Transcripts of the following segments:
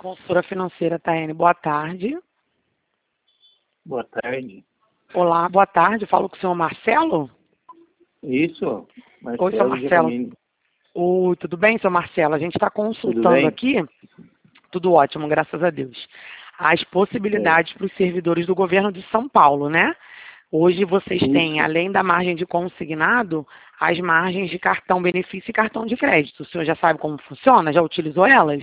Consultora financeira, Taiane, boa tarde. Boa tarde. Olá, boa tarde. Falo com o senhor Marcelo? Isso, Marcelo. Oi, senhor Marcelo. Oi, tudo bem, senhor Marcelo? A gente está consultando aqui, tudo ótimo, graças a Deus, as possibilidades para os servidores do governo de São Paulo, né? Hoje vocês têm, além da margem de consignado, as margens de cartão benefício e cartão de crédito. O senhor já sabe como funciona? Já utilizou elas?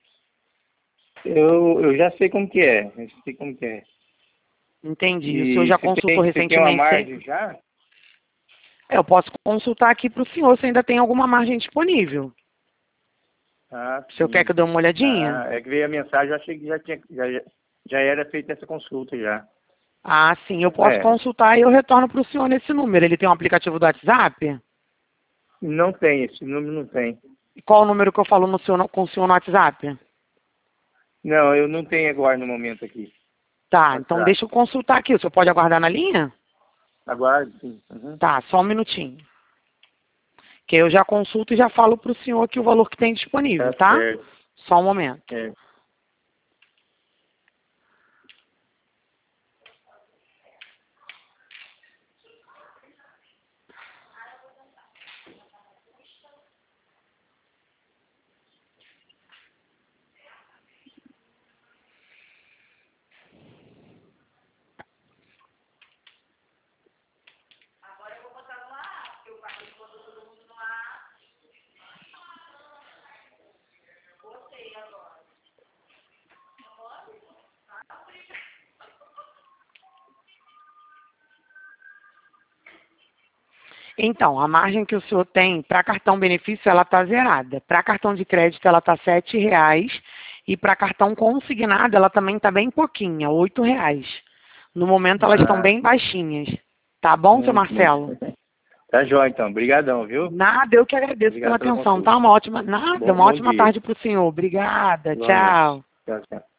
Eu já sei como que é. Eu sei como que é. Entendi. E o senhor já consultou recentemente? Tem uma margem já? Eu posso consultar aqui para o senhor se ainda tem alguma margem disponível. Ah, o senhor quer que eu dê uma olhadinha? É que veio a mensagem, eu achei que já era feita essa consulta já. Ah, sim. Eu posso consultar e eu retorno para o senhor nesse número. Ele tem um aplicativo do WhatsApp? Não tem, esse número não tem. E qual o número que eu falo com o senhor no WhatsApp? Não, eu não tenho agora no momento aqui. Tá, então deixa eu consultar aqui. O senhor pode aguardar na linha? Aguarde, sim. Uhum. Tá, só um minutinho. Que eu já consulto e já falo para o senhor aqui o valor que tem disponível, tá? Certo. Só um momento. Então, a margem que o senhor tem para cartão benefício, ela está zerada. Para cartão de crédito, ela está R$7. E para cartão consignado, ela também está bem pouquinha, R$8. No momento, elas estão bem baixinhas. Tá bom, seu Marcelo? Tá jóia, então. Obrigadão, viu? Nada, eu que agradeço pela atenção, tá? Uma ótima tarde para o senhor. Obrigada, tchau. Tchau, tchau.